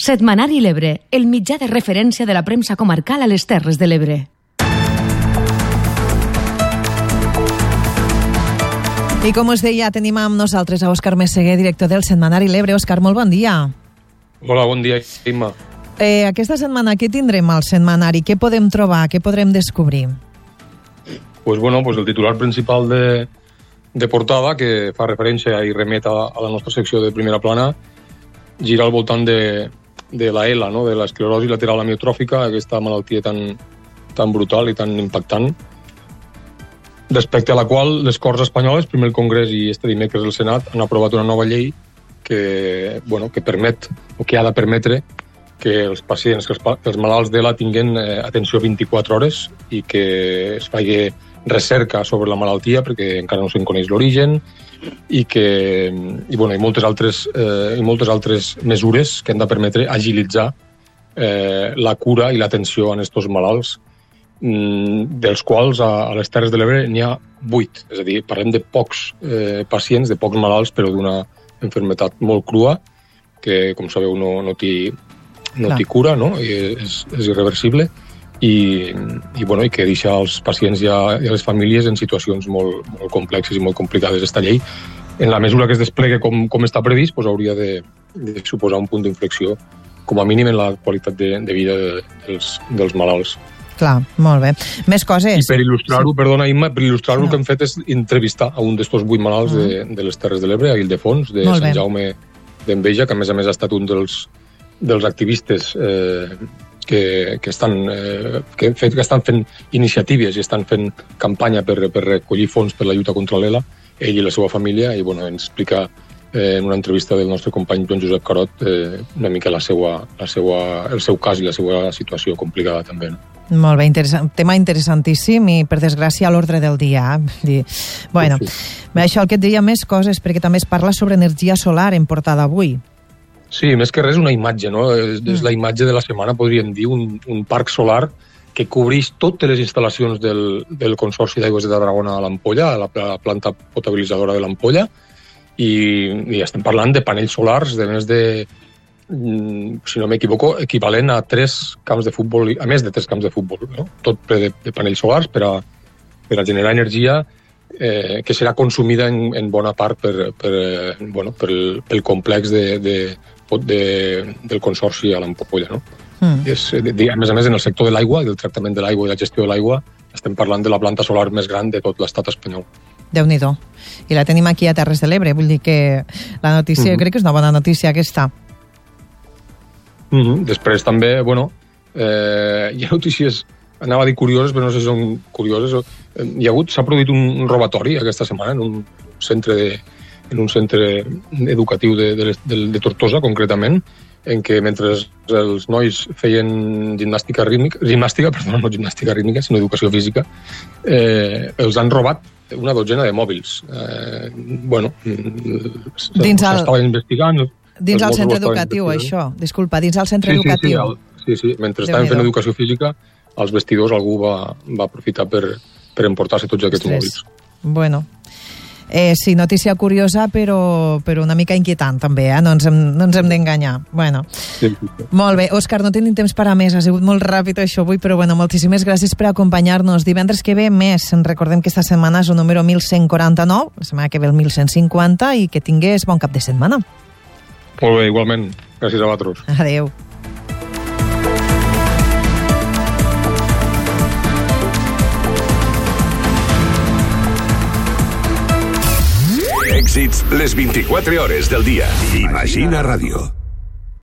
Setmanari l'Ebre, el mitjà de referència de la premsa comarcal a les Terres de l'Ebre. I com us deia, tenim amb nosaltres a Òscar Meseguer, director del Setmanari l'Ebre. Òscar, molt bon dia. Hola, bon dia, Imma. Aquesta setmana què tindrem al Setmanari? Què podem trobar? Què podrem descobrir? Pues el titular principal de portada, que fa referència i remet a la nostra secció de primera plana, gira al voltant de la ELA, no? De l'esclerosi lateral amiotròfica, aquesta malaltia tan brutal i tan impactant, respecte a la qual les Corts Espanyoles, primer el Congrés i este dimecres el Senat, han aprovat una nova llei que permet, o que ha de permetre, que els pacients, que els malalts d'ELA tinguen atenció 24 hores i que es faci recerca sobre la malaltia, perquè encara no se'n coneix l'origen, i moltes altres mesures que han de permetre agilitzar la cura i l'atenció a aquests malalts, dels quals a les Terres de l'Ebre n'hi ha 8. És a dir, parlem de pocs pacients, de pocs malalts, però d'una malaltia molt crua, que, com sabeu, no té cura, no? És irreversible, i que deixa els pacients i les famílies en situacions molt complexes i molt complicades. Esta llei, en la mesura que es desplegui com està previst, hauria de suposar un punt d'inflexió, com a mínim en la qualitat de vida dels malalts. Clar, molt bé. Més coses? I per il·lustrar-ho, perdona, Imma, el que hem fet és entrevistar a un d'estos 8 malalts de les Terres de l'Ebre, a Ildefons, de Sant Jaume d'Enveja, que a més estat un dels activistes que estan fent iniciatives i estan fent campanya per recollir fons per la lluita contra l'ELA, ell i la seva família, i ens explica en una entrevista del nostre company Joan Josep Carot una mica el seu cas i la seva situació complicada també. Molt bé, tema interessantíssim i, per desgràcia, a l'ordre del dia. Bueno, això el que et diria més coses, perquè també es parla sobre energia solar en portada avui. Sí, més que res una imatge, no? És la imatge de la setmana, podríem dir, un parc solar que cobreix totes les instal·lacions del Consorci d'Aigües de Tarragona a l'Ampolla, a la planta potabilitzadora de l'Ampolla, i estem parlant de panells solars de més de, si no m'equivoco, equivalent a 3 camps de futbol, a més de 3 camps de futbol, no? Tot ple de panells solars per a generar energia que serà consumida en bona part pel complex del Consorci a l'Ampolla, no? A més, en el sector de l'aigua, del tractament de l'aigua i la gestió de l'aigua, estem parlant de la planta solar més gran de tot l'estat espanyol. Déu-n'hi-do. I la tenim aquí a Terres de l'Ebre, vull dir que la notícia, jo crec que és una bona notícia aquesta. Després també, hi ha notícies, anava a dir curioses, però no sé si són curioses. S'ha produït un robatori aquesta setmana en un centre educatiu de Tortosa, concretament, en què mentre els nois feien gimnàstica rítmica, sinó educació física, els han robat una dotzena de mòbils. S'estava investigant. Dins el centre educatiu, això. Disculpa, dins el centre educatiu. Sí. Mentre estaven fent educació física, als vestidors algú va aprofitar per emportar-se tots aquests mòbils. Bueno, sí, notícia curiosa, però una mica inquietant també, no ens hem d'enganyar. Bueno, molt bé. Òscar, no tenim temps per a més, ha sigut molt ràpid això avui, però moltíssimes gràcies per acompanyar-nos. Divendres que ve més, recordem que esta setmana és el número 1149, la setmana que ve el 1150, i que tingués bon cap de setmana. Molt bé, igualment. Gràcies a vosaltres. Adéu. Èxits les 24 hores del dia. Imagina Ràdio.